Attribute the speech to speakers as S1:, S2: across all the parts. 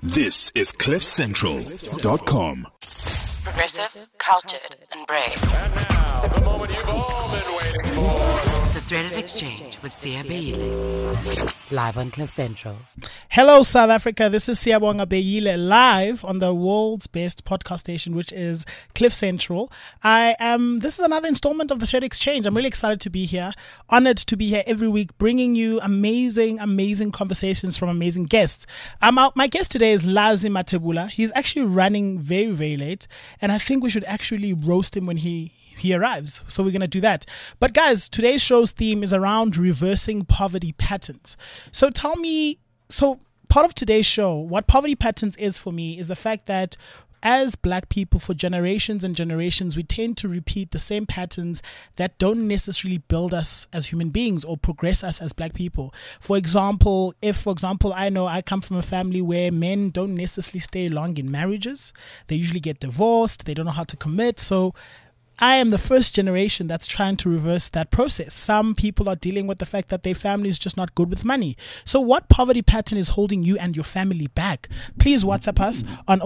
S1: This is CliffCentral.com.
S2: Progressive, cultured, and brave.
S3: And now, the moment you've all been waiting for.
S2: The Threaded Exchange with Sia Beile. Live on Cliff Central.
S4: Hello, South Africa. This is Siyabonga Beile live on the world's best podcast station, which is Cliff Central. This is another installment of the Threaded Exchange. I'm really excited to be here. Honored to be here every week, bringing you amazing conversations from amazing guests. My guest today is Lazi Mathebula. He's actually running very, very late, and I think we should actually roast him when he arrives. So we're going to do that. But guys, today's show's theme is around reversing poverty patterns. So tell me, part of today's show, what poverty patterns is for me is the fact that as Black people for generations and generations, we tend to repeat the same patterns that don't necessarily build us as human beings or progress us as Black people. For example, I know I come from a family where men don't necessarily stay long in marriages. They usually get divorced. They don't know how to commit. So I am the first generation that's trying to reverse that process. Some people are dealing with the fact that their family is just not good with money. So what poverty pattern is holding you and your family back? Please WhatsApp us on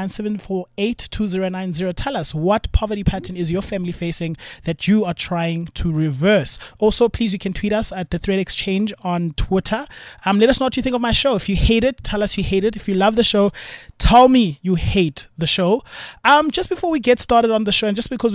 S4: 0797482090. Tell us what poverty pattern is your family facing that you are trying to reverse. Also, please, you can tweet us at the Thread Exchange on Twitter. Let us know what you think of my show. If you hate it, tell us you hate it. If you love the show, tell me you hate the show. Just before we get started on the show, and just because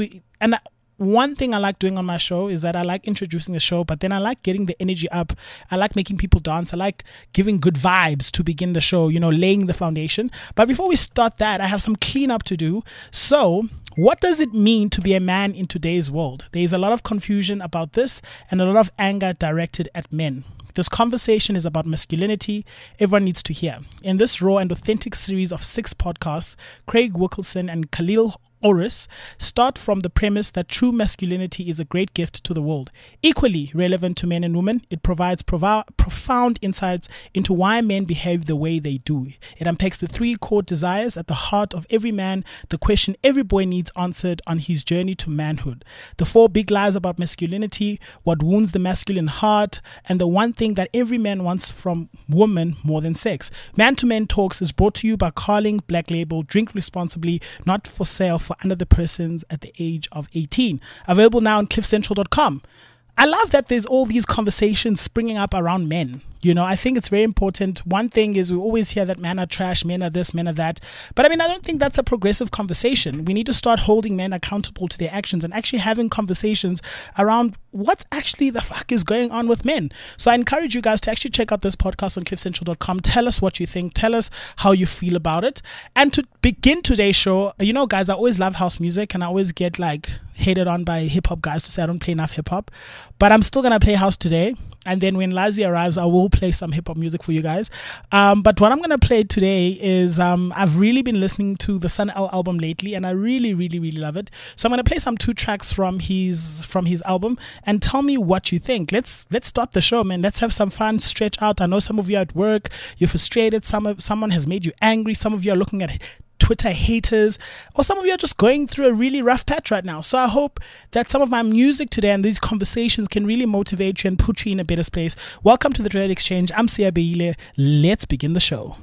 S4: one thing I like doing on my show is that I like introducing the show, but then I like getting the energy up. I like making people dance. I like giving good vibes to begin the show, laying the foundation. But before we start that, I have some cleanup to do. So what does it mean to be a man in today's world? There's a lot of confusion about this and a lot of anger directed at men. This conversation is about masculinity. Everyone needs to hear. In this raw and authentic series of 6 podcasts, Craig Wilkinson and Khalil Oris start from the premise that true masculinity is a great gift to the world. Equally relevant to men and women, it provides profound insights into why men behave the way they do. It unpacks the 3 core desires at the heart of every man, the question every boy needs answered on his journey to manhood, the 4 big lies about masculinity, what wounds the masculine heart, and the one thing that every man wants from woman more than sex. Man to Men Talks is brought to you by Carling Black Label. Drink responsibly, not for sale for under the persons at the age of 18. Available now on CliffCentral.com. I love that there's all these conversations springing up around men. I think it's very important. One thing is we always hear that men are trash, men are this, men are that. But I don't think that's a progressive conversation. We need to start holding men accountable to their actions and actually having conversations around what actually the fuck is going on with men. So I encourage you guys to actually check out this podcast on CliffCentral.com. Tell us what you think. Tell us how you feel about it. And to begin today's show, guys, I always love house music and I always get hated on by hip hop guys to say I don't play enough hip hop. But I'm still going to play house today. And then when Lazi arrives, I will play some hip hop music for you guys. But what I'm going to play today is I've really been listening to the Sun L album lately, and I really, really, really love it. So I'm going to play some 2 tracks from his album, and tell me what you think. Let's start the show, man. Let's have some fun, stretch out. I know some of you are at work, you're frustrated. Someone has made you angry. Some of you are looking at Twitter haters, or some of you are just going through a really rough patch right now. So I hope that some of my music today and these conversations can really motivate you and put you in a better place. Welcome to the Thread Exchange. I'm Sia Beile. Let's begin the show.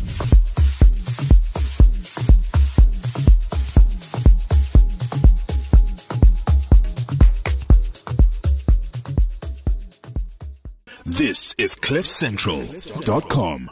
S1: This is CliffCentral.com.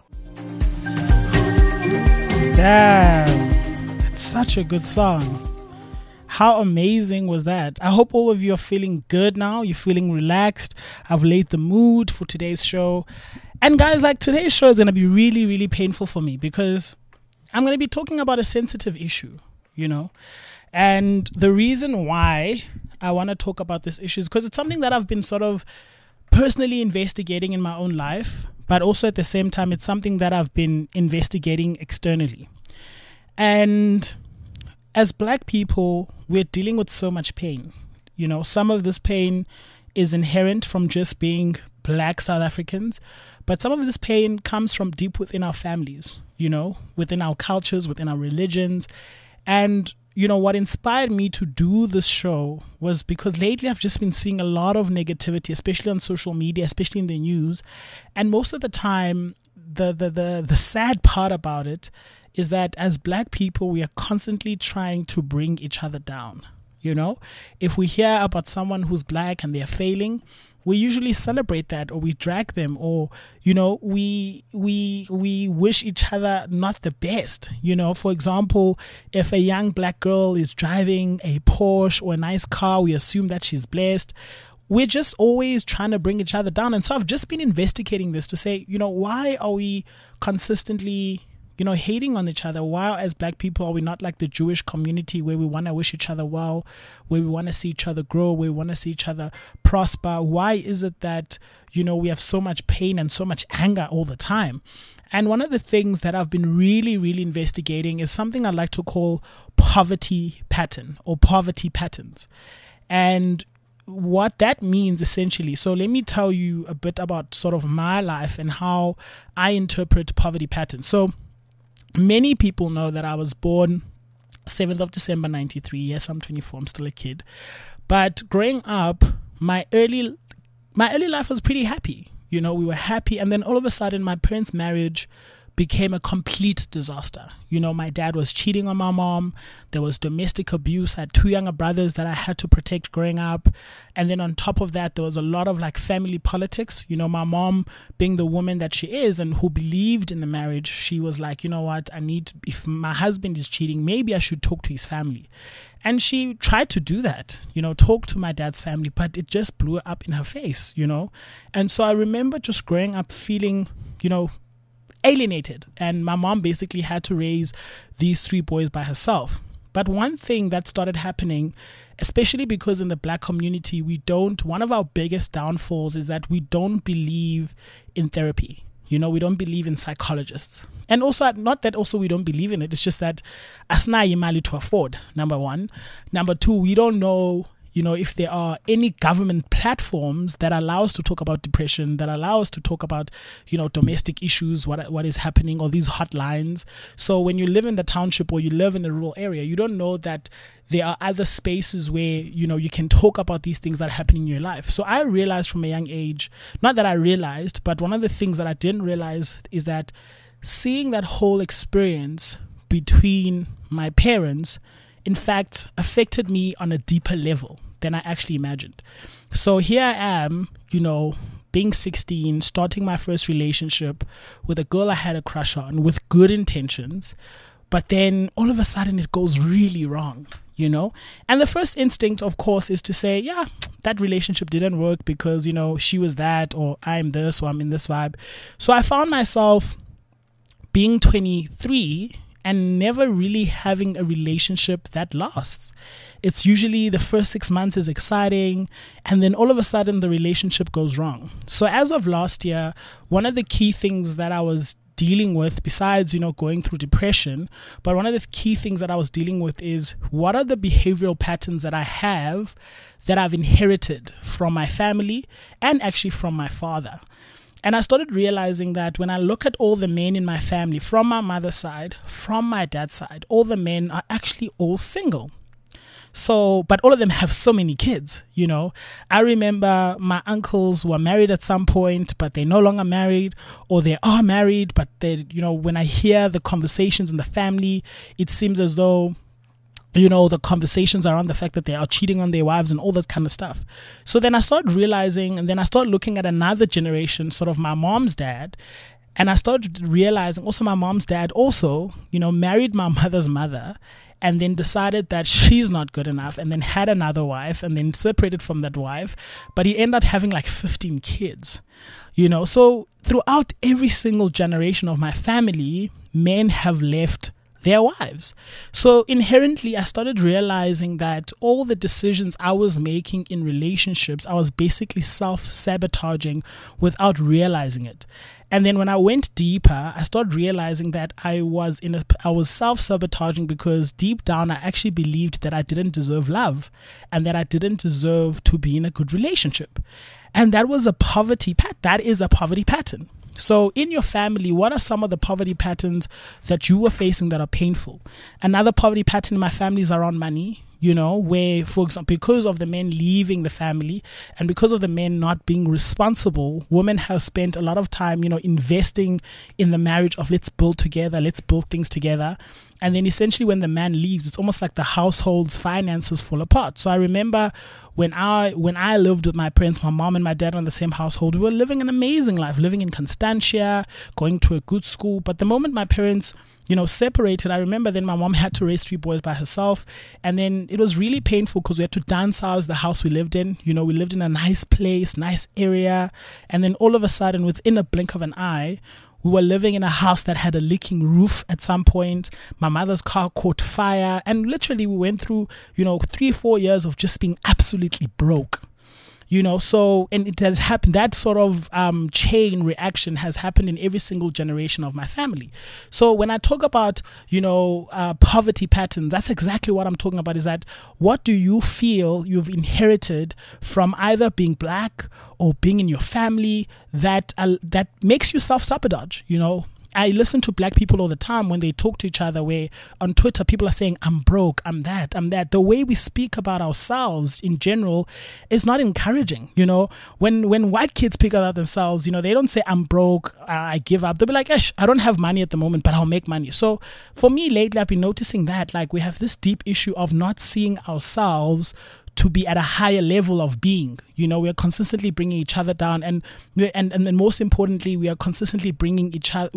S4: Damn, it's such a good song. How amazing was that? I hope all of you are feeling good now. You're feeling relaxed. I've laid the mood for today's show. And guys, today's show is going to be really, really painful for me because I'm going to be talking about a sensitive issue, And the reason why I want to talk about this issue is because it's something that I've been sort of personally investigating in my own life, but also at the same time, it's something that I've been investigating externally. And as Black people, we're dealing with so much pain. Some of this pain is inherent from just being Black South Africans, but some of this pain comes from deep within our families, within our cultures, within our religions. And what inspired me to do this show was because lately I've just been seeing a lot of negativity, especially on social media, especially in the news. And most of the time, the sad part about it is that as Black people, we are constantly trying to bring each other down. If we hear about someone who's Black and they're failing, we usually celebrate that, or we drag them, or we wish each other not the best. For example, if a young Black girl is driving a Porsche or a nice car, we assume that she's blessed. We're just always trying to bring each other down. And so I've just been investigating this to say, why are we consistently hating on each other? Why, as Black people, are we not like the Jewish community where we want to wish each other well, where we want to see each other grow, where we want to see each other prosper? Why is it that, we have so much pain and so much anger all the time? And one of the things that I've been really, really investigating is something I like to call poverty pattern or poverty patterns. And what that means essentially, so let me tell you a bit about sort of my life and how I interpret poverty patterns. So many people know that I was born 7th of December 93. Yes, I'm 24. I'm still a kid. But growing up, my early life was pretty happy. We were happy. And then all of a sudden, my parents' marriage became a complete disaster. My dad was cheating on my mom. There was domestic abuse. I had 2 younger brothers that I had to protect growing up. And then on top of that, there was a lot of like family politics. My mom being the woman that she is and who believed in the marriage, she was like, what, if my husband is cheating, maybe I should talk to his family. And she tried to do that, talk to my dad's family, but it just blew up in her face, And so I remember just growing up feeling, alienated, and my mom basically had to raise these 3 boys by herself. But one thing that started happening, especially because in the Black community, one of our biggest downfalls is that we don't believe in therapy. We don't believe in psychologists. And also, not that also we don't believe in it, it's just that asna imali to afford, number one. Number two, we don't know if there are any government platforms that allow us to talk about depression, that allow us to talk about, domestic issues, what is happening, or these hotlines. So when you live in the township or you live in a rural area, you don't know that there are other spaces where, you can talk about these things that are happening in your life. So I realized from a young age, not that I realized, but one of the things that I didn't realize is that seeing that whole experience between my parents, in fact, affected me on a deeper level than I actually imagined. So here I am, being 16, starting my first relationship with a girl I had a crush on with good intentions, but then all of a sudden it goes really wrong, And the first instinct, of course, is to say, yeah, that relationship didn't work because, she was that, or I'm this, or I'm in this vibe. So I found myself being 23 and never really having a relationship that lasts. It's usually the first 6 months is exciting, and then all of a sudden the relationship goes wrong. So as of last year, one of the key things that I was dealing with, besides, going through depression, but one of the key things that I was dealing with is what are the behavioral patterns that I have that I've inherited from my family and actually from my father. And I started realizing that when I look at all the men in my family, from my mother's side, from my dad's side, all the men are actually all single. So, but all of them have so many kids, I remember my uncles were married at some point, but they're no longer married, or they are married, but they, when I hear the conversations in the family, it seems as though, the conversations around the fact that they are cheating on their wives and all that kind of stuff. So then I started realizing, and then I started looking at another generation, sort of my mom's dad, and I started realizing also my mom's dad also, married my mother's mother, and then decided that she's not good enough, and then had another wife, and then separated from that wife, but he ended up having like 15 kids, So throughout every single generation of my family, men have left their wives. So inherently, I started realizing that all the decisions I was making in relationships, I was basically self-sabotaging without realizing it. And then when I went deeper, I started realizing that I was self-sabotaging because deep down I actually believed that I didn't deserve love and that I didn't deserve to be in a good relationship. And that was a poverty pattern. That is a poverty pattern. So in your family, what are some of the poverty patterns that you were facing that are painful? Another poverty pattern in my family is around money. Where, for example, because of the men leaving the family and because of the men not being responsible, women have spent a lot of time, investing in the marriage of let's build together, let's build things together. And then essentially when the man leaves, it's almost like the household's finances fall apart. So I remember when I lived with my parents, my mom and my dad on the same household, we were living an amazing life, living in Constantia, going to a good school. But the moment my parents separated, I remember then my mom had to raise 3 boys by herself. And then it was really painful because we had to downsize the house we lived in. We lived in a nice place, nice area. And then all of a sudden, within a blink of an eye, we were living in a house that had a leaking roof at some point. My mother's car caught fire. And literally we went through, 3-4 years of just being absolutely broke. So, and it has happened, that sort of chain reaction has happened in every single generation of my family. So when I talk about, poverty pattern, that's exactly what I'm talking about, is that what do you feel you've inherited from either being black or being in your family that makes you self-sabotage, I listen to black people all the time when they talk to each other, where on Twitter people are saying, I'm broke, I'm that. The way we speak about ourselves in general is not encouraging. When white kids speak about themselves, they don't say, I'm broke, I give up. They'll be like, I don't have money at the moment, but I'll make money. So for me lately, I've been noticing that we have this deep issue of not seeing ourselves to be at a higher level of being. We are consistently bringing each other down, and most importantly, we are consistently bringing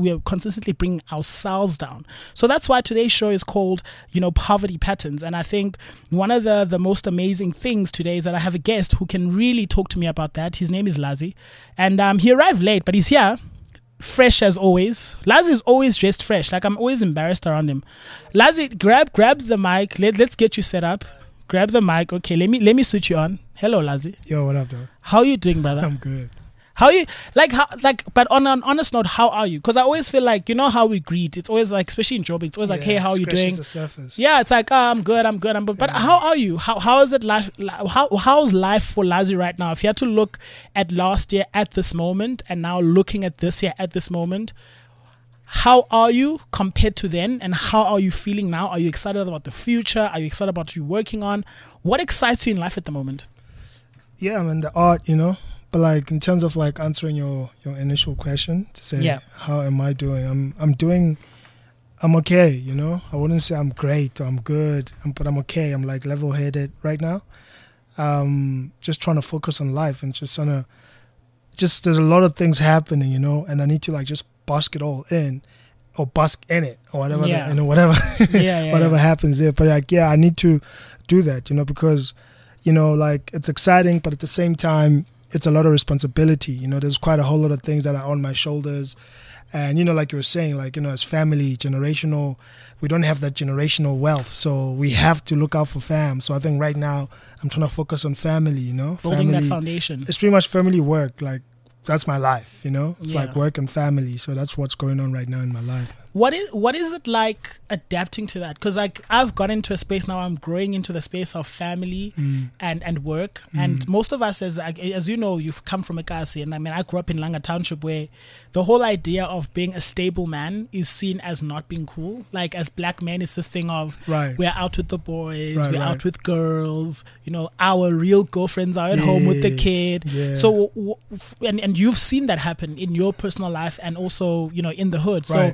S4: ourselves down. So that's why today's show is called, Poverty Patterns. And I think one of the most amazing things today is that I have a guest who can really talk to me about that. His name is Lazi, and he arrived late, but he's here. Fresh as always. Lazi is always dressed fresh. I'm always embarrassed around him. Lazi, grab the mic. Let's get you set up. Grab the mic. Okay, let me switch you on. Hello, Lazi.
S5: Yo, what up, dog?
S4: How you doing, brother?
S5: I'm good.
S4: How you but on an honest note, how are you? Because I always feel how we greet. It's always especially in Joburg, it's always hey, how are you doing?
S5: The surface.
S4: Yeah, it's I'm good. But how are you? How is it life? How's life for Lazi right now? If you had to look at last year at this moment and now looking at this year at this moment, how are you compared to then, and how are you feeling now? Are you excited about the future? Are you excited about what you're working on? What excites you in life at the moment?
S5: Yeah, I'm in the art, but in terms of answering your initial question to say, how am I doing? I'm okay, I wouldn't say I'm great or I'm good, but I'm okay. I'm level-headed right now. Just trying to focus on life and there's a lot of things happening, and I need to just bask it all in, or bask in it, or whatever, whatever, whatever happens there. But I need to do that, because, it's exciting, but at the same time, it's a lot of responsibility. There's quite a whole lot of things that are on my shoulders. And, like you were saying, as family, generational, we don't have that generational wealth. So we have to look out for fam. So I think right now I'm trying to focus on family,
S4: Building that foundation.
S5: It's pretty much family work. That's my life, It's work and family. So that's what's going on right now in my life.
S4: What is it like adapting to that? Because I've got into a space now, I'm growing into the space of family and work. And most of us, as you know, you've come from Ekasi, and I grew up in Langa Township, where the whole idea of being a stable man is seen as not being cool. As black men, it's this thing of we're out with the boys, we're out with girls, our real girlfriends are at home with the kid.
S5: Yeah.
S4: So and you've seen that happen in your personal life and also in the hood. So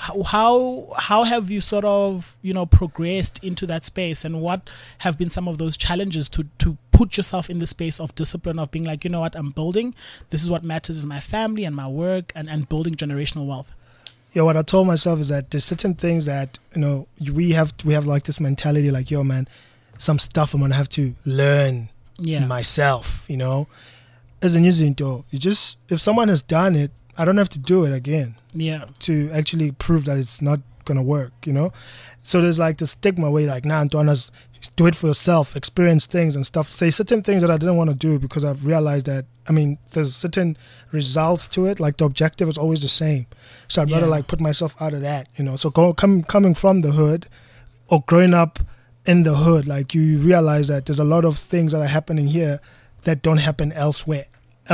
S4: how have you sort of progressed into that space, and what have been some of those challenges to put yourself in the space of discipline, of being I'm building, this is what matters, is my family and my work, and building generational wealth?
S5: Yeah, what I told myself is that there's certain things that we have this mentality yo, man, some stuff I'm gonna have to learn myself, as an you just, if someone has done it, I don't have to do it again.
S4: Yeah.
S5: To actually prove that it's not gonna work, So there's the stigma where nah, Antoine's do it for yourself, experience things and stuff. Say certain things that I didn't want to do because I've realized that, I mean, there's certain results to it. Like the objective is always the same. So I'd rather like put myself out of that, you know. So coming from the hood or growing up in the hood, like you realize that there's a lot of things that are happening here that don't happen elsewhere,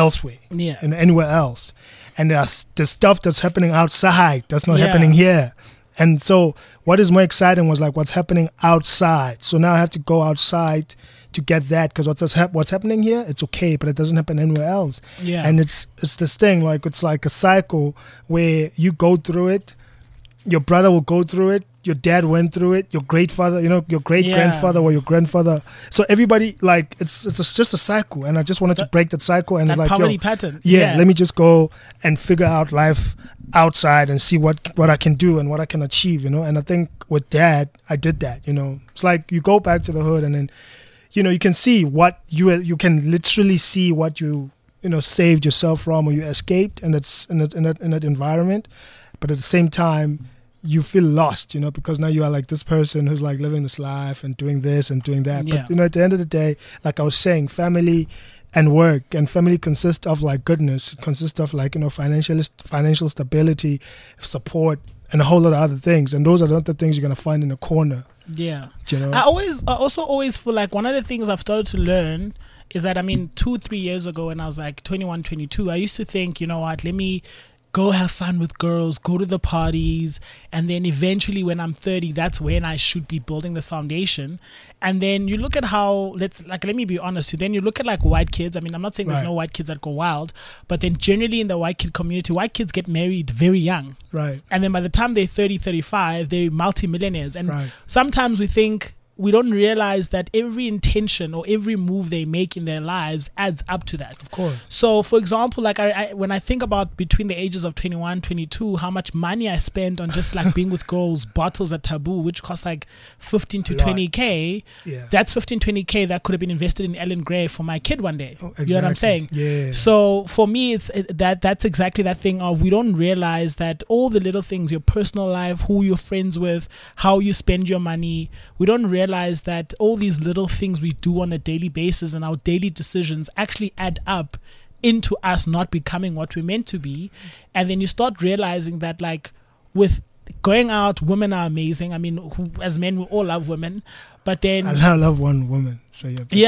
S5: and anywhere else. And there's the stuff that's happening outside that's not happening here. And so what is more exciting was like what's happening outside. So now I have to go outside to get that, because what's happening here, it's okay, but it doesn't happen anywhere else. Yeah. And it's this thing, like it's like a cycle where you go through it, your brother will go through it, your dad went through it, your great-father, you know, your great-grandfather or your grandfather. So everybody, like, it's just a cycle. And I just wanted to break that cycle. And
S4: that
S5: like,
S4: poverty pattern.
S5: Yeah, let me just go and figure out life outside and see what I can do and what I can achieve, you know. And I think with Dad, I did that, you know. It's like you go back to the hood and then, you know, you can see what you can literally see what you know, saved yourself from or you escaped, and it's in that environment. But at the same time, you feel lost, you know, because now you are like this person who's like living this life and doing this and doing that. But, you know, at the end of the day, like I was saying, family and work, and family consists of like goodness. It consists of like, you know, financial stability, support, and a whole lot of other things. And those are not the things you're going to find in a corner.
S4: Yeah.
S5: You know?
S4: I also always feel like one of the things I've started to learn is that, I mean, 2-3 years ago when I was like 21, 22, I used to think, you know what, let me go have fun with girls, go to the parties, and then eventually when I'm 30, that's when I should be building this foundation. And then you look at how, let me be honest, then you look at like white kids. I mean, I'm not saying there's no white kids that go wild, but then generally in the white kid community, white kids get married very young.
S5: Right. And
S4: then by the time they're 30, 35, they're multimillionaires. And sometimes we don't realize that every intention or every move they make in their lives adds up to that.
S5: Of course.
S4: So, for example, like I when I think about between the ages of 21, 22, how much money I spent on just like being with girls, bottles at Taboo, which cost like 15 to 20K. Yeah. That's 15, 20K that could have been invested in Ellen Gray for my kid one day. Oh, exactly. You know what I'm saying?
S5: Yeah.
S4: So for me, that's exactly that thing of we don't realize that all the little things, your personal life, who you're friends with, how you spend your money, we don't realize that all these little things we do on a daily basis and our daily decisions actually add up into us not becoming what we're meant to be. And then you start realizing that, like, with going out, women are amazing. I mean, as men, we all love women, but then
S5: I love one woman. So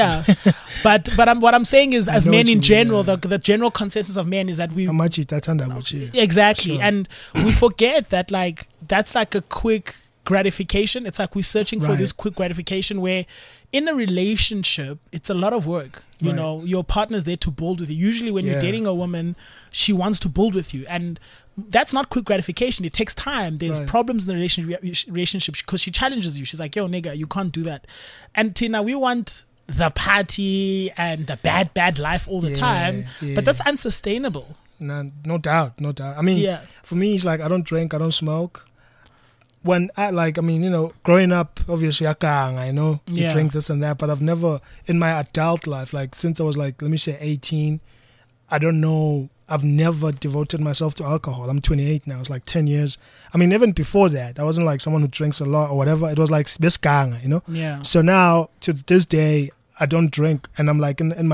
S4: but what I'm saying is, as men in general, the general consensus of men is that we exactly, and we forget that, like, that's like a quick gratification. It's like we're searching for this quick gratification, where in a relationship it's a lot of work. You know, your partner's there to build with you. Usually when you're dating a woman, she wants to build with you, and that's not quick gratification. It takes time. There's problems in the relationship because she challenges you. She's like, yo nigga, you can't do that. And Tina, we want the party and the bad life all the time, but that's unsustainable.
S5: No doubt. I mean, for me, it's like I don't drink, I don't smoke. When you know, growing up, obviously, I know you drink this and that, but I've never, in my adult life, like since I was like, let me say 18, I don't know, I've never devoted myself to alcohol. I'm 28 now. It's like 10 years. I mean, even before that, I wasn't like someone who drinks a lot or whatever. It was like, you know?
S4: Yeah.
S5: So now, to this day, I don't drink, and I'm like in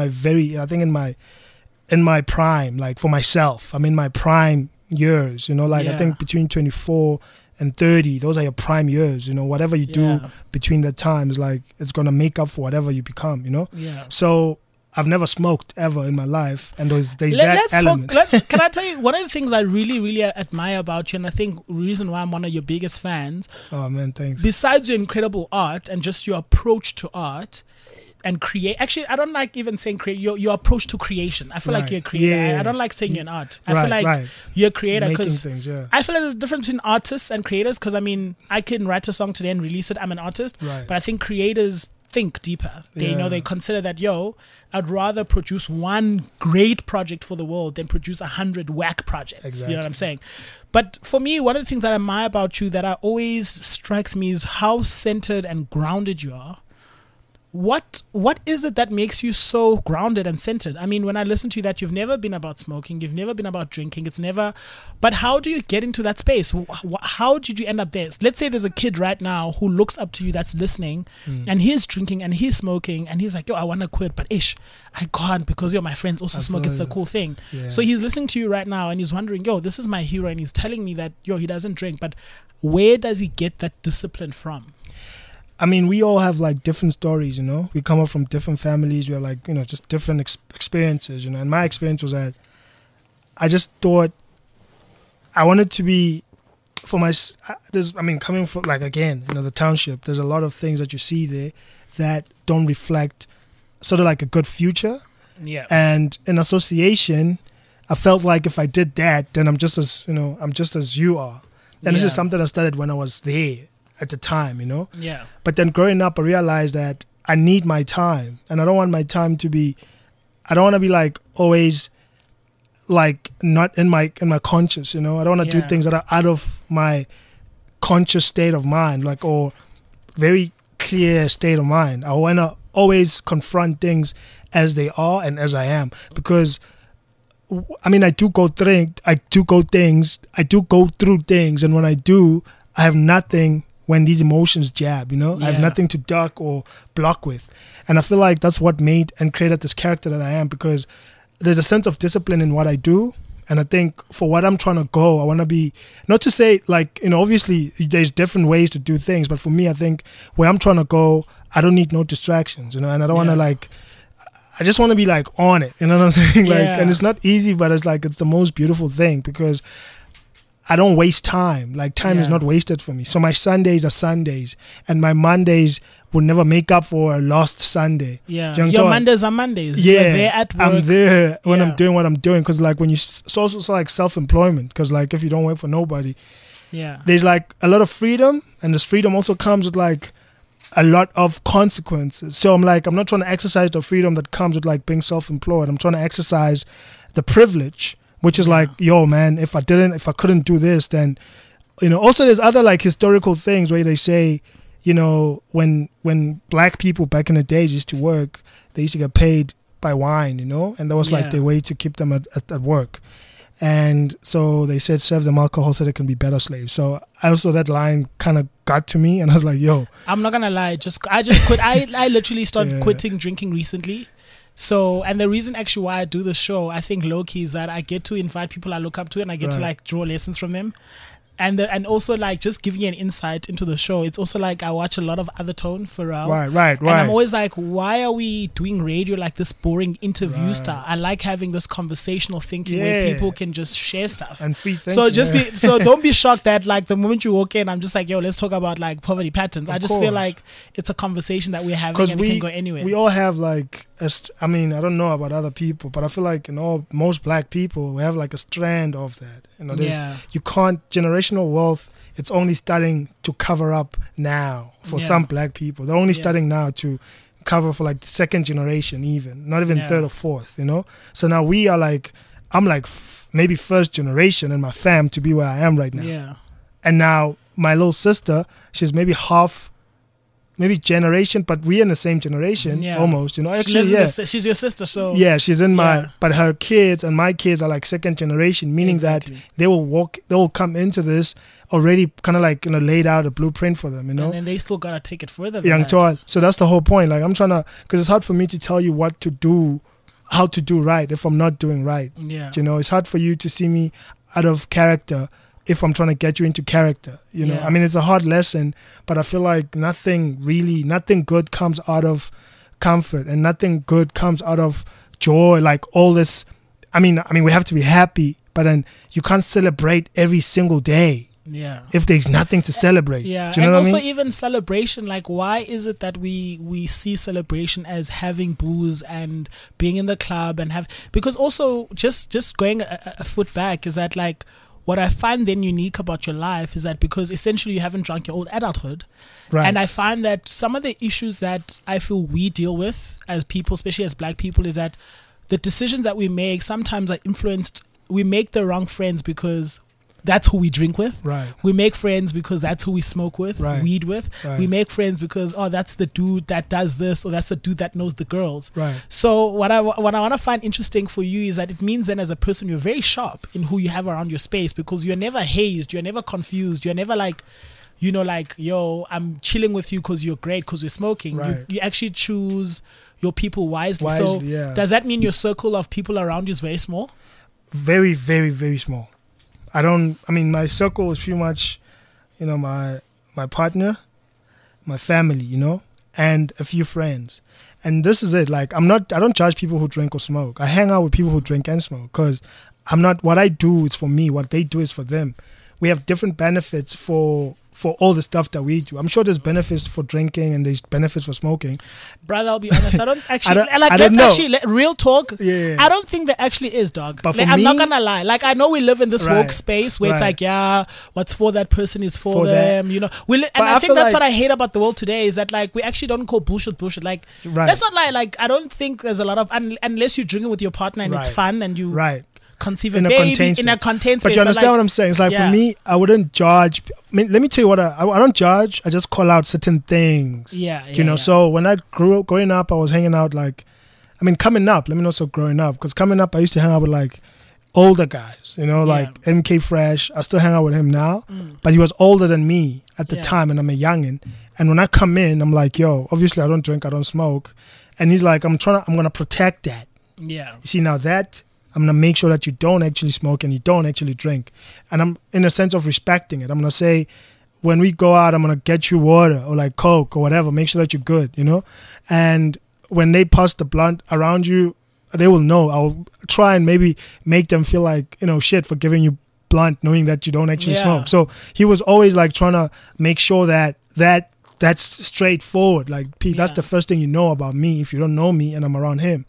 S5: my prime, like for myself, I'm in my prime years, you know, like I think between 24 and 30, those are your prime years, you know. Whatever you do between that time is like, it's gonna make up for whatever you become, you know. So I've never smoked ever in my life, and there's that element.
S4: Can I tell you one of the things I really, really admire about you, and I think the reason why I'm one of your biggest fans,
S5: oh man, thanks,
S4: besides your incredible art and just your approach to art and create, actually I don't like even saying create, your approach to creation. I feel like you're a creator. I don't like saying you're an art. I feel like you're a creator, because I feel like there's a difference between artists and creators, because I mean, I can write a song today and release it, I'm an artist, but I think creators think deeper. They know, they consider that, I'd rather produce one great project for the world than produce 100 whack projects. You know what I'm saying? But for me, one of the things that I admire about you that always strikes me is how centered and grounded you are what is it that makes you so grounded and centered? I mean, when I listen to you, that you've never been about smoking, you've never been about drinking, it's never, but how do you get into that space? How did you end up there? Let's say there's a kid right now who looks up to you that's listening, and he's drinking and he's smoking and he's like, yo, I want to quit, but ish, I can't because my friends also smoke, it's a cool thing. Yeah. So he's listening to you right now and he's wondering, yo, this is my hero, and he's telling me that, yo, he doesn't drink, but where does he get that discipline from?
S5: I mean, we all have like different stories, you know. We come up from different families. We have like, you know, just different experiences, you know. And my experience was that I just thought I wanted to be coming from like, again, you know, the township, there's a lot of things that you see there that don't reflect sort of like a good future.
S4: Yeah.
S5: And in association, I felt like if I did that, then I'm just as you are. And this is something I started when I was there at the time, you know?
S4: Yeah.
S5: But then growing up, I realized that I need my time. And I don't want my time to be, I don't want to be like always like not in my conscious, you know? I don't want to do things that are out of my conscious state of mind, like, or very clear state of mind. I want to always confront things as they are and as I am. Because, I mean, I do go through things. And when I do, I have nothing when these emotions jab, you know? I have nothing to duck or block with. And I feel like that's what made and created this character that I am, because there's a sense of discipline in what I do. And I think for what I'm trying to go, I want to be, not to say like, you know, obviously there's different ways to do things, but for me, I think where I'm trying to go, I don't need no distractions, you know? And I don't want to like, I just want to be like on it, you know what I'm saying? Like, and it's not easy, but it's like, it's the most beautiful thing, because I don't waste time. Like, time is not wasted for me. So my Sundays are Sundays, and my Mondays will never make up for a lost Sunday.
S4: Yeah, your Mondays are Mondays.
S5: Yeah,
S4: you're there at work.
S5: I'm there when I'm doing what I'm doing, because like when it's also like self-employment, because like if you don't work for nobody, there's like a lot of freedom, and this freedom also comes with like a lot of consequences. So I'm like, I'm not trying to exercise the freedom that comes with like being self-employed. I'm trying to exercise the privilege, which is like, yo, man, if I couldn't do this, then, you know, also there's other like historical things where they say, you know, when black people back in the days used to work, they used to get paid by wine, you know, and that was like the way to keep them at work. And so they said, serve them alcohol so they can be better slaves. So also that line kind of got to me, and I was like, yo.
S4: I'm not going to lie. I just quit. I literally started quitting drinking recently. So, and the reason actually why I do this show, I think low-key, is that I get to invite people I look up to, and I get to like draw lessons from them. And also like just giving you an insight into the show. It's also like I watch a lot of Other Tone, Pharrell. Right. And I'm always like, why are we doing radio like this boring interview style? I like having this conversational thinking where people can just share stuff.
S5: And free thinking.
S4: So don't be shocked that like the moment you walk in, I'm just like, yo, let's talk about like poverty patterns. I just feel like it's a conversation that we're having, and we can go anywhere.
S5: We all have like, I mean, I don't know about other people, but I feel like most black people, we have like a strand of that. You know, you can't, generational wealth, it's only starting to cover up now for some black people. They're only starting now to cover for like the second generation, even not even third or fourth, you know. So now we are like, I'm like maybe first generation in my fam to be where I am right now. And now my little sister, she's maybe maybe generation, but we're in the same generation almost, you know. Actually,
S4: she's your sister, so
S5: she's in my. But her kids and my kids are like second generation, meaning that they will come into this already kind of like, you know, laid out a blueprint for them, you know.
S4: And then they still gotta take it further.
S5: Young child. So that's the whole point. Like I'm trying to, because it's hard for me to tell you what to do, how to do right if I'm not doing right. You know, it's hard for you to see me out of character if I'm trying to get you into character, you know. I mean, it's a hard lesson, but I feel like nothing good comes out of comfort, and nothing good comes out of joy, like all this. I mean, we have to be happy, but then you can't celebrate every single day. If there's nothing to celebrate. Do you know
S4: and
S5: what
S4: also
S5: I mean?
S4: even celebration, like why is it that we see celebration as having booze and being in the club and because also just going a foot back is that like, what I find then unique about your life is that because essentially you haven't drunk your old adulthood. And I find that some of the issues that I feel we deal with as people, especially as black people, is that the decisions that we make sometimes are influenced. We make the wrong friends because that's who we drink with.
S5: Right.
S4: We make friends because that's who we smoke with, weed with.
S5: Right.
S4: We make friends because, oh, that's the dude that does this, or that's the dude that knows the girls.
S5: Right.
S4: So what I want to find interesting for you is that it means then as a person you're very sharp in who you have around your space, because you're never hazed, you're never confused, you're never like, you know, like, yo, I'm chilling with you because you're great because we're smoking.
S5: Right.
S4: You actually choose your people wisely. So
S5: yeah.
S4: does that mean your circle of people around you is very small?
S5: Very, very, very small. I mean, my circle is pretty much, you know, my partner, my family, you know, and a few friends. And this is it. Like, I don't judge people who drink or smoke. I hang out with people who drink and smoke, because what I do is for me, what they do is for them. We have different benefits for all the stuff that we do. I'm sure there's benefits for drinking and there's benefits for smoking.
S4: Brother, I'll be honest. I don't actually real talk.
S5: Yeah.
S4: I don't think there actually is, dog.
S5: But
S4: like, I'm not gonna lie. Like, I know we live in this woke space where it's like, yeah, what's for that person is for them. That. You know, and I think that's what I hate about the world today is that, like, we actually don't call bullshit. Like, let's not lie. Like, I don't think there's a lot of unless you're drinking with your partner and it's fun and you conceive a baby in a contained space.
S5: But you understand what I'm saying? It's like, for me, I wouldn't judge. I mean, let me tell you what I don't judge. I just call out certain things. You know, so when I growing up, I was hanging out coming up. Let me not say growing up, because coming up, I used to hang out with like older guys. You know, like MK Fresh. I still hang out with him now, but he was older than me at the time, and I'm a youngin'. And when I come in, I'm like, yo, obviously I don't drink, I don't smoke, and he's like, I'm gonna protect that.
S4: Yeah.
S5: You see, now that I'm going to make sure that you don't actually smoke and you don't actually drink. And I'm in a sense of respecting it. I'm going to say, when we go out, I'm going to get you water or like Coke or whatever. Make sure that you're good, you know? And when they pass the blunt around you, they will know. I'll try and maybe make them feel like, you know, shit for giving you blunt, knowing that you don't actually smoke. So he was always like trying to make sure that that's straightforward. Like, Pete, that's the first thing you know about me if you don't know me and I'm around him.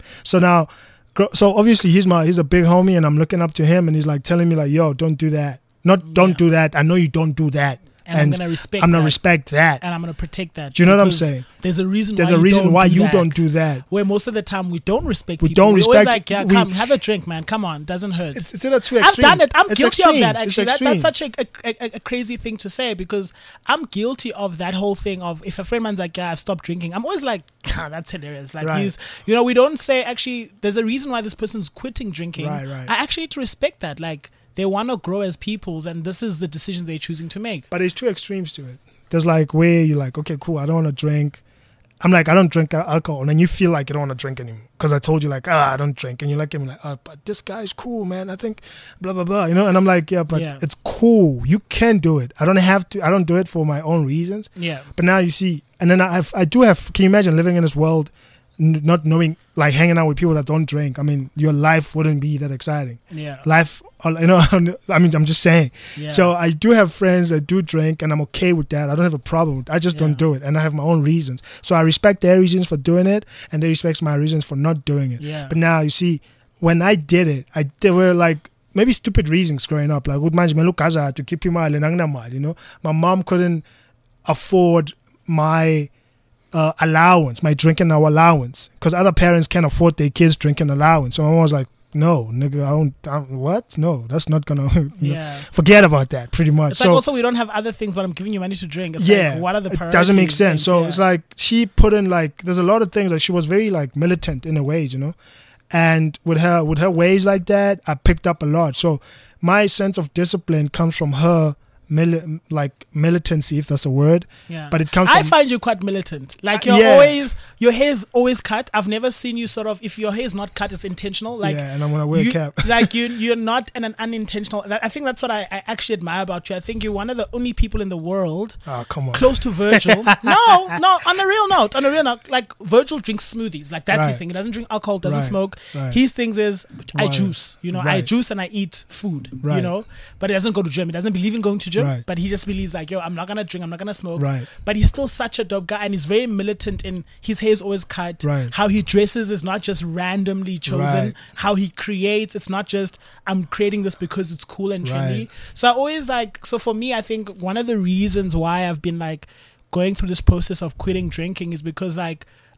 S5: So obviously he's a big homie and I'm looking up to him, and he's like telling me like, yo, don't do that. Don't do that. I know you don't do that.
S4: And I'm gonna respect.
S5: I'm gonna respect that,
S4: and I'm gonna protect that.
S5: Do you know what I'm saying?
S4: There's a reason.
S5: Why you don't do that.
S4: Where most of the time we don't respect.
S5: We
S4: people.
S5: don't respect.
S4: Always like, yeah, come have a drink, man. Come on, doesn't hurt.
S5: It's in a two extremes.
S4: I've done it. I'm guilty of that.
S5: It's
S4: Actually, that's such a crazy thing to say, because I'm guilty of that whole thing of, if a friend man's like, yeah, I've stopped drinking, I'm always like, that's hilarious. Like, you know, we don't say actually. There's a reason why this person's quitting drinking.
S5: Right.
S4: I actually need to respect that. Like, they want to grow as peoples, and this is the decisions they're choosing to make.
S5: But there's two extremes to it. There's like where you're like, okay, cool, I don't want to drink. I'm like, I don't drink alcohol. And then you feel like you don't want to drink anymore because I told you like, I don't drink. And you're like, but this guy's cool, man. I think blah, blah, blah. You know, and I'm like, it's cool. You can do it. I don't have to. I don't do it for my own reasons.
S4: Yeah.
S5: But now you see, and then I do have, can you imagine living in this world not knowing, like hanging out with people that don't drink? I mean, your life wouldn't be that exciting.
S4: Yeah.
S5: Life, you know, I mean, I'm just saying.
S4: Yeah.
S5: So I do have friends that do drink, and I'm okay with that. I don't have a problem with it. I just don't do it, and I have my own reasons. So I respect their reasons for doing it, and they respect my reasons for not doing it.
S4: Yeah.
S5: But now you see, when I did it, there were like maybe stupid reasons growing up, like to keep him out, you know. My mom couldn't afford my allowance, my drinking allowance, because other parents can't afford their kids drinking allowance. So I was like, no, nigga, what? No, that's not gonna. Forget about that. Pretty much.
S4: It's like, also, we don't have other things, but I'm giving you money to drink. It's like, what are the priorities?
S5: It doesn't make sense. So it's like she put in like, there's a lot of things. Like, she was very like militant in a ways, you know, and with her ways like that, I picked up a lot. So my sense of discipline comes from her. Militancy, if that's a word.
S4: Yeah.
S5: But it comes
S4: I find you quite militant. Like, your hair is always cut. I've never seen you sort of, if your hair is not cut, it's intentional. Like,
S5: and I'm gonna wear a cap.
S4: Like, you're not an unintentional. I think that's what I actually admire about you. I think you're one of the only people in the world close to Virgil. No, on a real note, like, Virgil drinks smoothies. Like, that's his thing. He doesn't drink alcohol, doesn't smoke. His things is, I juice. You know, I juice and I eat food. You know, but he doesn't go to gym. He doesn't believe in going to gym. But he just believes like, yo, I'm not gonna drink, I'm not gonna smoke. But he's still such a dope guy, and he's very militant in his hair is always cut. How he dresses is not just randomly chosen. How he creates, it's not just I'm creating this because it's cool and trendy. So I always like, so for me, I think one of the reasons why I've been like going through this process of quitting drinking is because like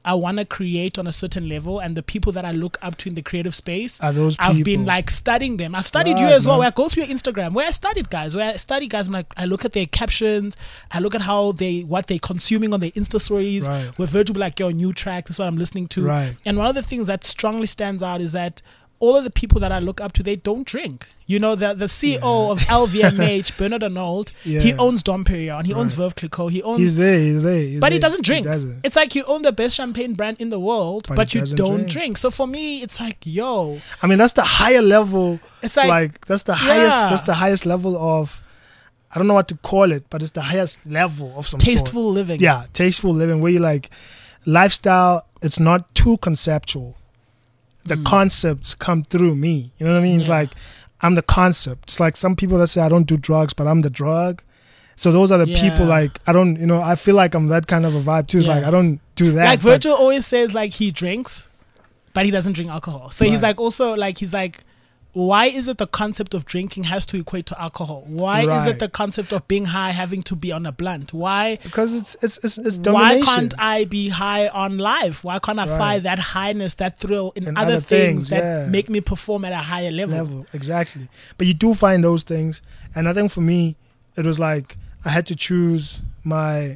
S4: I want to create on a certain level, and the people that I look up to in the creative space
S5: Are those
S4: I've
S5: people.
S4: been like studying them. I've studied you
S5: Right,
S4: as well.
S5: man.
S4: Where I go through your Instagram, where I study guys, I'm like, I look at their captions, I look at what they're consuming on their Insta stories.
S5: Right.
S4: Where Virgil will be like, yo, new track, this is what I'm listening to.
S5: Right.
S4: And one of the things that strongly stands out is that all of the people that I look up to, they don't drink. You know, the CEO of LVMH, Bernard Arnault, he
S5: Yeah.
S4: owns Dom Perignon, he owns
S5: Right.
S4: Veuve Clicquot, he owns...
S5: He's there.
S4: But he doesn't drink.
S5: doesn't.
S4: It's like you own the best champagne brand in the world,
S5: But
S4: but
S5: he
S4: you
S5: doesn't
S4: don't
S5: drink.
S4: drink. So for me, it's like, yo,
S5: I mean, that's the higher level.
S4: it's like,
S5: That's the highest.
S4: Yeah.
S5: That's the highest level of. I don't know what to call it, but it's the highest level of some
S4: tasteful
S5: sort.
S4: living.
S5: Yeah, tasteful living, where you like lifestyle. It's not too conceptual. The concepts come through me. You know what I mean? It's
S4: Yeah.
S5: like I'm the concept. It's like some people that say I don't do drugs, but I'm the drug. So those are the people.
S4: Yeah.
S5: Like I don't. You know, I feel like I'm that kind of a vibe too. It's
S4: Yeah.
S5: like I don't do that.
S4: Like
S5: but-
S4: Virgil always says, like, he drinks, but he doesn't drink alcohol. So he's
S5: Right.
S4: like, also, like, he's like, why is it the concept of drinking has to equate to alcohol? Why is
S5: Right.
S4: it the concept of being high having to be on a blunt? Why?
S5: because it's
S4: Why
S5: domination.
S4: can't I be high on life? Why can't I
S5: Right.
S4: find that highness, that thrill in
S5: In
S4: other
S5: other
S4: things
S5: things,
S4: that
S5: yeah.
S4: make me perform at a higher level?
S5: Exactly. But you do find those things, and I think for me it was like I had to choose my,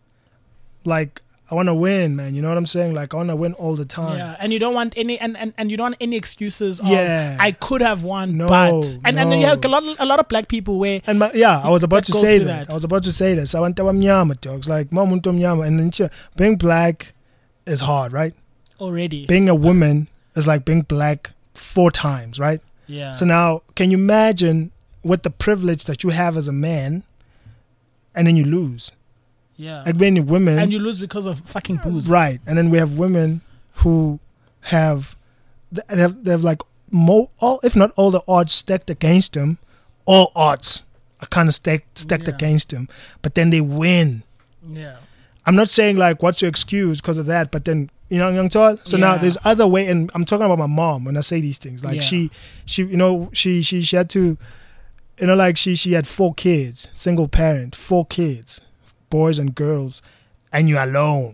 S5: like, I want to win, man. You know what I'm saying? Like I want to win all the time.
S4: Yeah, and you don't want any and you don't want any excuses of
S5: Yeah.
S4: I could have won,
S5: No,
S4: but and then you
S5: no.
S4: have a lot of black people where
S5: And I was about to
S4: go
S5: say
S4: through
S5: that.
S4: that.
S5: I was about to say that. So I went to Mnyama dogs, like Mamuntu Mnyama, and then being black is hard, right?
S4: already.
S5: Being a woman is like being black 4 times, right?
S4: Yeah.
S5: So now, can you imagine with the privilege that you have as a man, and then you lose?
S4: yeah.
S5: Like being women,
S4: And you lose because of fucking booze.
S5: right? And then we have women who have they have like all, if not all the odds stacked against them. All odds are kind of stacked
S4: Yeah.
S5: against them, but then they win.
S4: Yeah.
S5: I'm not saying like what's your excuse because of that, but then young child. So now
S4: Yeah.
S5: there's other way, and I'm talking about my mom when I say these things. Like
S4: Yeah.
S5: she had to, like she had 4 kids, single parent, 4 kids, boys and girls, and you're alone.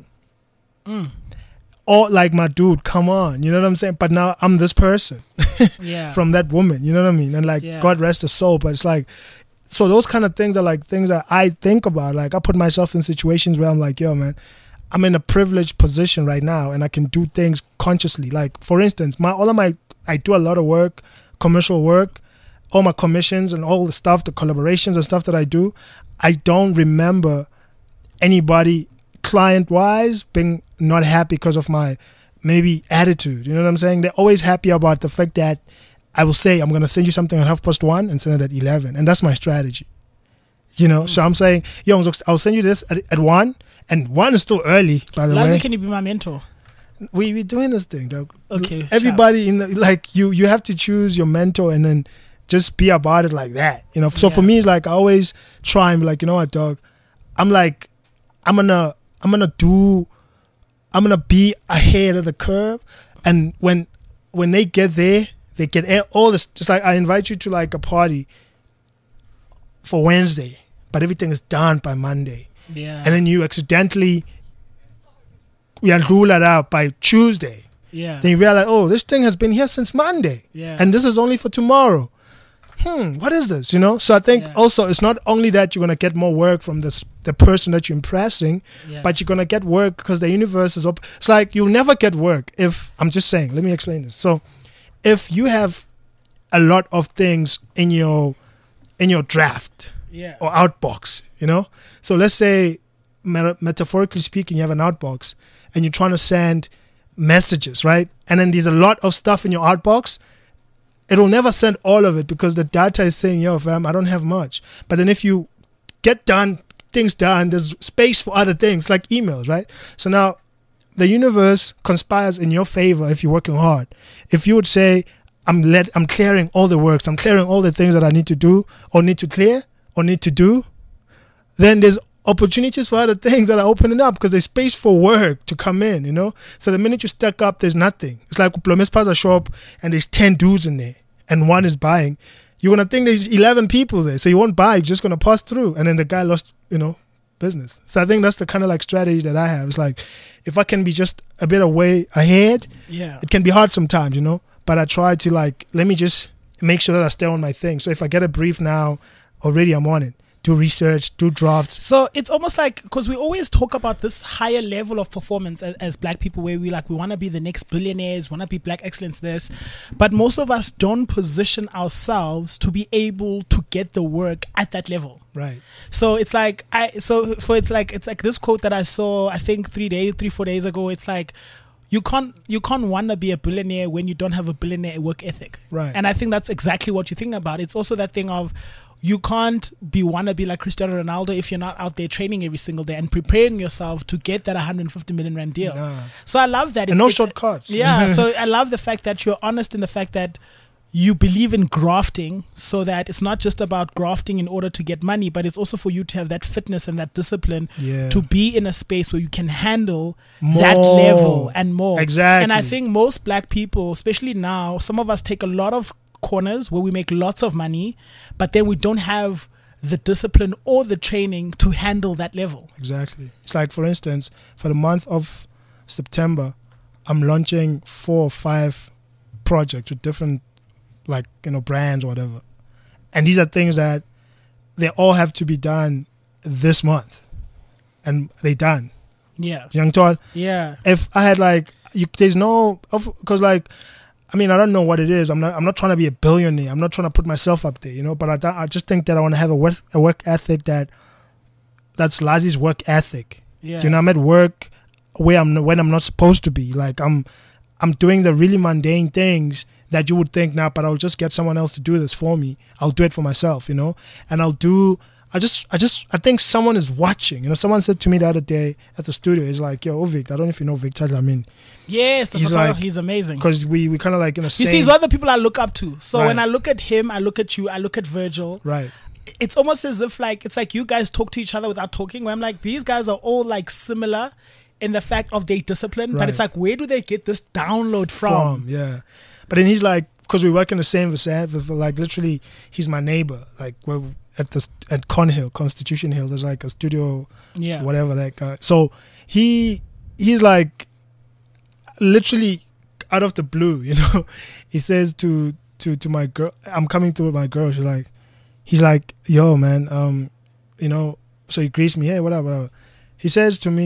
S5: Or like my dude, come on, you know what I'm saying? But now I'm this person
S4: Yeah.
S5: from that woman, you know what I mean? And like
S4: Yeah.
S5: God rest her soul, but it's like, so those kind of things are like things that I think about. Like I put myself in situations where I'm like, yo, man, I'm in a privileged position right now, and I can do things consciously. Like for instance, I do a lot of work, commercial work, all my commissions and all the stuff, the collaborations and stuff that I do. I don't remember anybody client wise being not happy because of my maybe attitude. You know what I'm saying? They're always happy about the fact that I will say I'm gonna send you something at 1:30 and send it at 11, and that's my strategy. You know, so I'm saying, yo, I'll send you this at 1, and 1 is still early, by the
S4: Lazi,
S5: way.
S4: can you be my mentor?
S5: We're doing this thing, dog.
S4: Okay,
S5: Everybody in the, like you have to choose your mentor and then just be about it like that. You know. So for
S4: Yeah.
S5: me, it's like I always try and be like, you know what, dog. I'm like, I'm gonna be ahead of the curve, and when they get there, they get all this. Just like I invite you to like a party for Wednesday, but everything is done by Monday,
S4: Yeah.
S5: and then you accidentally rule it out by Tuesday.
S4: yeah.
S5: Then you realize, oh, this thing has been here since Monday,
S4: Yeah.
S5: and this is only for tomorrow. What is this? You know. So I think
S4: Yeah.
S5: also it's not only that you're gonna get more work from the person that you're impressing,
S4: Yeah.
S5: but you're gonna get work because the universe is open. It's like you'll never get work if I'm just saying. Let me explain this. So, if you have a lot of things in your draft
S4: Yeah.
S5: or outbox, you know. So let's say, metaphorically speaking, you have an outbox and you're trying to send messages, right? And then there's a lot of stuff in your outbox. It'll never send all of it because the data is saying, yo, fam, I don't have much. But then if you get things done, there's space for other things like emails, right? So now the universe conspires in your favor if you're working hard. If you would say, I'm clearing all the works, I'm clearing all the things that I need to do or need to clear or need to do, then there's opportunities for other things that are opening up because there's space for work to come in, you know? So the minute you stack up, there's nothing. It's like Plomes Plaza shop and there's 10 dudes in there and 1 is buying. You're going to think there's 11 people there. So you won't buy, you're just going to pass through. And then the guy lost, you know, business. So I think that's the kind of like strategy that I have. It's like, if I can be just a bit way ahead, it can be hard sometimes, you know, but I try to like, let me just make sure that I stay on my thing. So if I get a brief now, already I'm on it. Do research, do drafts.
S4: So it's almost like, because we always talk about this higher level of performance as black people, where we want to be the next billionaires, want to be black excellence this, but most of us don't position ourselves to be able to get the work at that level.
S5: Right.
S4: So it's like it's like this quote that I saw, I think 3-4 days ago. It's like, you can't want to be a billionaire when you don't have a billionaire work ethic.
S5: Right.
S4: And I think that's exactly what you think about. It's also that thing of, you can't want to be like Cristiano Ronaldo if you're not out there training every single day and preparing yourself to get that 150 million rand deal.
S5: Nah.
S4: So I love that.
S5: And no shortcuts.
S4: Yeah. So I love the fact that you're honest in the fact that you believe in grafting, so that it's not just about grafting in order to get money, but it's also for you to have that fitness and that discipline to be in a space where you can handle that level and more.
S5: Exactly.
S4: And I think most black people, especially now, some of us take a lot of corners where we make lots of money, but then we don't have the discipline or the training to handle that level.
S5: Exactly. It's like, for instance, for the month of September, I'm launching 4 or 5 projects with different, like, you know, brands or whatever. And these are things that they all have to be done this month. And they done.
S4: Yeah.
S5: Young Todd.
S4: Yeah.
S5: If I had like, there's no, because like, I mean, I don't know what it is. I'm not trying to be a billionaire. I'm not trying to put myself up there, you know. But I just think that I want to have a work ethic that's Lazi's work ethic.
S4: Yeah.
S5: You know, I'm at work when I'm not supposed to be. Like I'm doing the really mundane things that you would think, nah, but I'll just get someone else to do this for me. I'll do it for myself, you know. And I think someone is watching. You know, someone said to me the other day at the studio, he's like, yo, Vic, I don't know if you know Vic Tadla. I mean,
S4: yes, the photographer, like, he's amazing.
S5: Because we kind of like in a same...
S4: You see, he's one of the people I look up to. So when I look at him, I look at you, I look at Virgil.
S5: Right.
S4: It's almost as if like, it's like you guys talk to each other without talking, where I'm like, these guys are all like similar in the fact of their discipline, but it's like, where do they get this download from?
S5: Yeah. But then he's like, because we work in the same vicinity, like literally, he's my neighbor. Like we're at Constitution Hill, there's like a studio, whatever. Like so he's like literally out of the blue, you know. He says to my girl, I'm coming to my girl. He's like, yo, man, you know. So he greets me, hey, whatever. He says to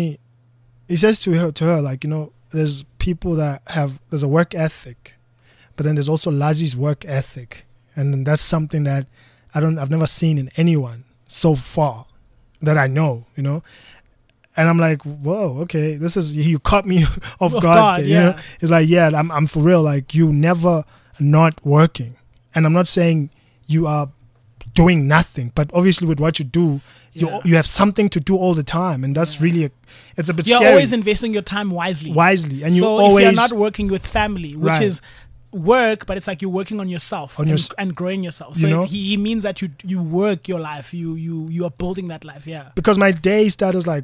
S5: her, like, you know, there's people that there's a work ethic. But then there's also Lazi's work ethic, and that's something that I've never seen in anyone so far that I know, you know. And I'm like, whoa, okay, you caught me off guard, you know. It's like, yeah, I'm for real. Like, you never not working, and I'm not saying you are doing nothing, but obviously with what you do, you have something to do all the time, and that's really it's a bit scary.
S4: You're always investing your time wisely,
S5: and you
S4: so
S5: always,
S4: if you're not working with family, which is work, but it's like you're working on yourself and growing yourself. So, you know, he means that you work your life, you are building that life.
S5: Because my day starts like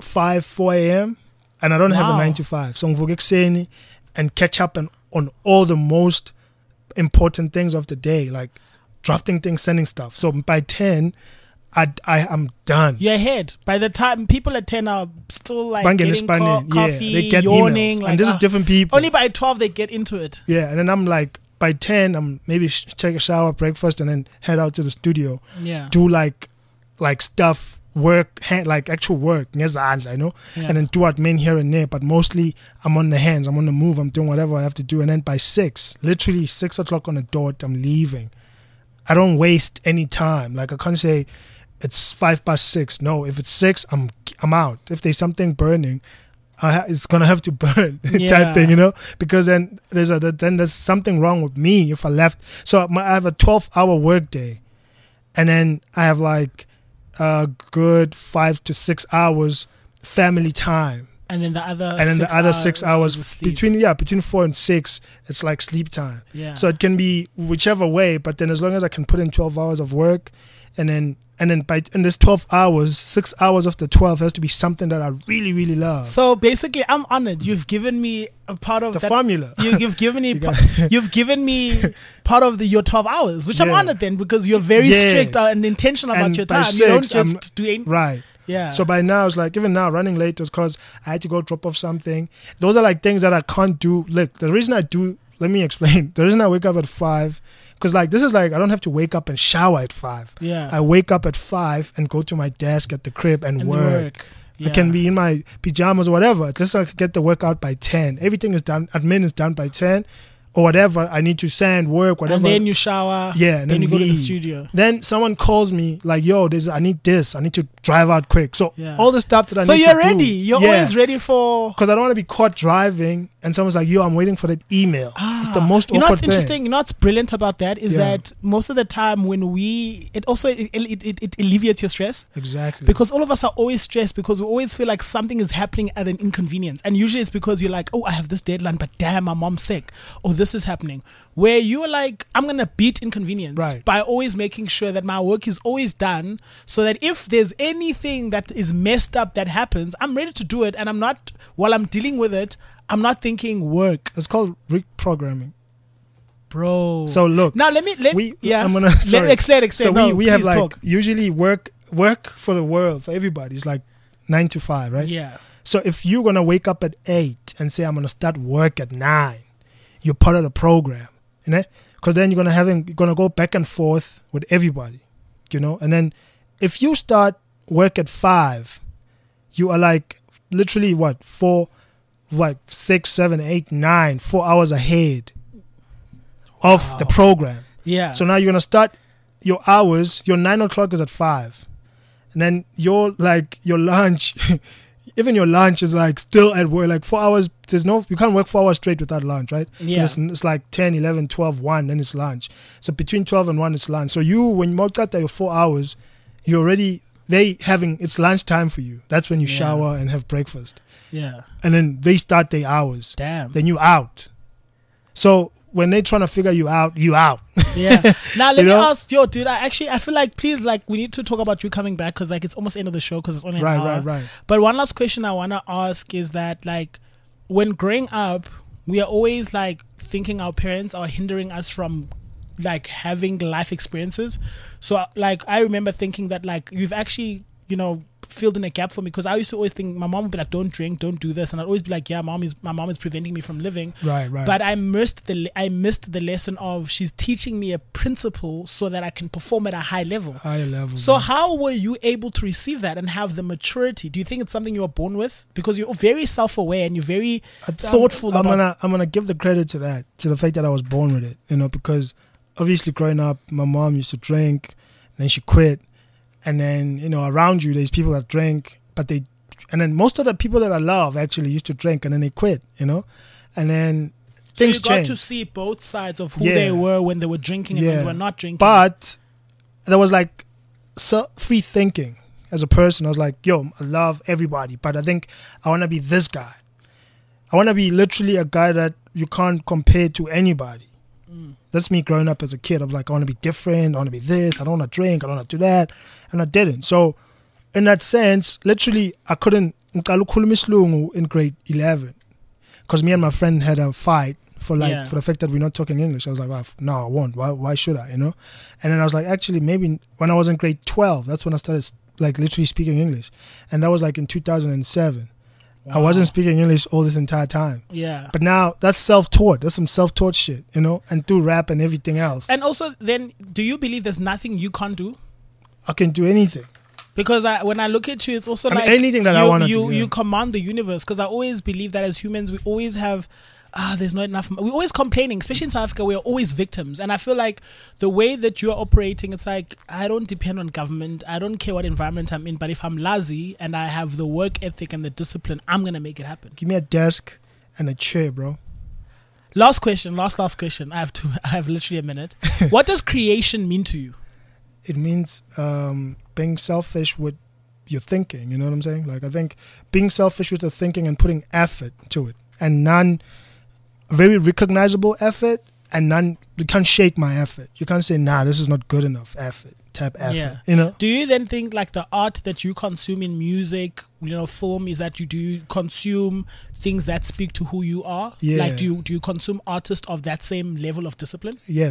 S5: 4 a.m. and I don't have a 9 to 5, so I'm going and catch up on all the most important things of the day, like drafting things, sending stuff. So by 10 I am done.
S4: You're ahead. By the time people at 10 are still like getting coffee,
S5: they get
S4: yawning.
S5: Like, and this is different people.
S4: Only by 12 they get into it.
S5: Yeah, and then I'm like, by 10, I'm maybe take a shower, breakfast, and then head out to the studio.
S4: Yeah.
S5: Do like stuff, work, like actual work, I know. Yeah. And then do admin here and there. But mostly I'm on the hands, I'm on the move, I'm doing whatever I have to do. And then by 6, literally 6 o'clock on the dot, I'm leaving. I don't waste any time. Like I can't say it's 6:05. No, if it's 6, I'm out. If there's something burning, it's gonna have to burn type thing, you know. Because then there's something wrong with me if I left. So I have a 12-hour work day, and then I have like a good 5 to 6 hours family time.
S4: And then the other
S5: 6 hours between 4 and 6, it's like sleep time.
S4: Yeah.
S5: So it can be whichever way, but then as long as I can put in 12 hours of work, and then in this 12 hours, 6 hours of the 12 has to be something that I really, really love.
S4: So basically, I'm honored. You've given me a part of
S5: the formula.
S4: You've given me you've given me part of your 12 hours, which I'm honored then, because you're very strict and intentional about your time. You don't just do anything.
S5: Right.
S4: Yeah.
S5: So by now, it's like, even now, running late was because I had to go drop off something. Those are like things that I can't do. Look, the reason I do, let me explain. The reason I wake up at 5, because like, this is like, I don't have to wake up and shower at 5.
S4: Yeah.
S5: I wake up at 5 and go to my desk at the crib and work.
S4: Yeah.
S5: I can be in my pajamas or whatever. Just so I can get the work out by 10. Everything is done. Admin is done by 10. Or whatever, I need to send, work, whatever.
S4: And then you shower.
S5: Yeah, and
S4: then you go to the
S5: leave.
S4: studio.
S5: Then someone calls me like, yo, I need this. I need to drive out quick. So
S4: Yeah.
S5: all the stuff that I
S4: So
S5: need to
S4: you're
S5: do.
S4: ready. You're
S5: Yeah.
S4: always ready for.
S5: Because I don't want to be caught driving and someone's like, yo, I'm waiting for that email. It's the most
S4: You know
S5: awkward
S4: what's interesting? You know what's brilliant about that is
S5: Yeah.
S4: that most of the time when it alleviates your stress.
S5: Exactly.
S4: Because all of us are always stressed because we always feel like something is happening at an inconvenience. And usually it's because you're like, oh, I have this deadline, but damn, my mom's sick. Or this is happening. Where you're like, I'm going to beat inconvenience
S5: Right.
S4: by always making sure that my work is always done so that if there's anything that is messed up that happens, I'm ready to do it. And I'm not, while I'm dealing with it, I'm not thinking work.
S5: It's called reprogramming.
S4: Bro.
S5: So look.
S4: Now let me yeah.
S5: I'm gonna,
S4: Let
S5: sorry.
S4: me explain.
S5: So
S4: No,
S5: we have
S4: please
S5: like,
S4: talk.
S5: usually work for the world, for everybody. It's like 9 to 5, right?
S4: Yeah.
S5: So if you're going to wake up at 8 and say, I'm going to start work at 9, you're part of the program, you know? Because then you're going to go back and forth with everybody, you know? And then if you start work at 5, you are like literally 6, 7, 8, 9, 4 hours ahead of the program.
S4: Yeah.
S5: So now you're going to start your hours, your 9 o'clock is at 5. And then your lunch, even your lunch is like still at work, like 4 hours. You can't work 4 hours straight without lunch, right?
S4: Yeah.
S5: It's like 10, 11, 12, 1, then it's lunch. So between 12 and 1, it's lunch. So when you work out your 4 hours, you're already, it's lunch time for you. That's when you shower and have breakfast.
S4: Yeah.
S5: And then they start their hours.
S4: Damn.
S5: Then you out. So when they're trying to figure you out, you out.
S4: Yeah. Now let
S5: You
S4: me
S5: know?
S4: ask, dude. I feel like, please, like, we need to talk about you coming back because, like, it's almost the end of the show because it's only an hour.
S5: Right.
S4: But one last question I want to ask is that, like, when growing up, we are always like thinking our parents are hindering us from like having life experiences. So, like, I remember thinking that, like, you've actually, filled in a gap for me because I used to always think my mom would be like, don't drink, don't do this, and I'd always be like, yeah, my mom is preventing me from living.
S5: Right.
S4: But I missed the lesson of she's teaching me a principle so that I can perform at a high level.
S5: Higher level.
S4: So how were you able to receive that and have the maturity? Do you think it's something you were born with? Because you're very self-aware and you're very thoughtful.
S5: I'm gonna give the credit to that, to the fact that I was born with it. Because obviously growing up, my mom used to drink, and then she quit. And then, around you, there's people that drink, and then most of the people that I love actually used to drink and then they quit, And then things
S4: So you got
S5: changed.
S4: to see both sides of who they were when they were drinking and when they were not drinking.
S5: But there was like free thinking as a person. I was like, yo, I love everybody, but I think I want to be this guy. I want to be literally a guy that you can't compare to anybody. That's me growing up as a kid. I was like, I want to be different. I want to be this. I don't want to drink. I don't want to do that. And I didn't. So in that sense, literally, I couldn't in grade 11 because me and my friend had a fight for the fact that we're not talking English. I was like, well, no, I won't. Why should I, And then I was like, actually, maybe when I was in grade 12, that's when I started like literally speaking English. And that was like in 2007. Wow. I wasn't speaking English all this entire time.
S4: Yeah.
S5: But now that's self-taught. That's some self-taught shit, and do rap and everything else.
S4: And also, then, do you believe there's nothing you can't do?
S5: I can do anything.
S4: Because when I look at you, it's also like
S5: anything that I want to do.
S4: You command the universe. Because I always believe that as humans, we always have, there's not enough. We're always complaining, especially in South Africa. We're always victims. And I feel like the way that you're operating, it's like, I don't depend on government. I don't care what environment I'm in. But if I'm lazy and I have the work ethic and the discipline, I'm going to make it happen.
S5: Give me a desk and a chair, bro.
S4: Last question. I have literally a minute. What does creation mean to you?
S5: It means being selfish with your thinking. You know what I'm saying? Like, I think being selfish with your thinking and putting effort to it. And very recognizable effort, and you can't shake my effort. You can't say, nah, this is not good enough type effort.
S4: Yeah. Do you then think like the art that you consume in music, film, is that do you consume things that speak to who you are?
S5: Yeah.
S4: Like do you consume artists of that same level of discipline?
S5: Yes.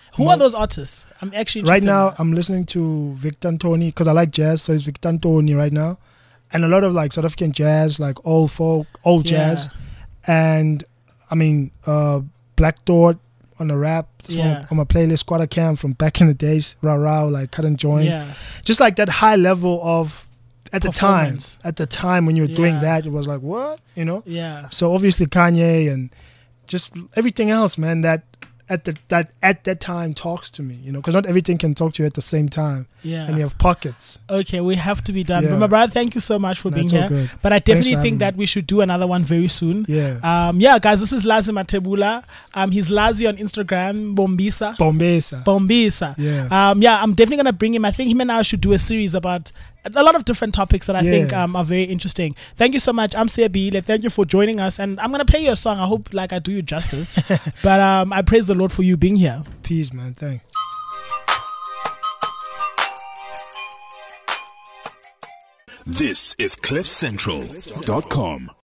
S4: Who are those artists? I'm actually interested
S5: right now.
S4: in that.
S5: I'm listening to Victor Ntoni because I like jazz, so it's Victor Ntoni right now, and a lot of like South African jazz, like old folk, old jazz, and I mean Black Thought on the rap. It's on my playlist. Squatter Camp from back in the days, Rao, like Cut and Join, just like that high level of. At the time when you were doing that, it was like, what? You know?
S4: Yeah.
S5: So obviously Kanye and just everything else, man, that at that time talks to me, you know, because not everything can talk to you at the same time.
S4: Yeah.
S5: And you have pockets.
S4: Okay, we have to be done. But my brother, thank you so much for being here.
S5: Good.
S4: But I definitely think that we should do another one very soon.
S5: Yeah.
S4: Guys, this is Lazi Matebula. He's Lazi on Instagram, Bombisa.
S5: Yeah.
S4: I'm definitely gonna bring him. I think him and I should do a series about a lot of different topics that I think are very interesting. Thank you so much. I'm Siabile. Thank you for joining us. And I'm gonna play you a song. I hope like I do you justice. But I praise the Lord for you being here.
S5: Peace, man. Thanks.
S1: This is CliffCentral.com.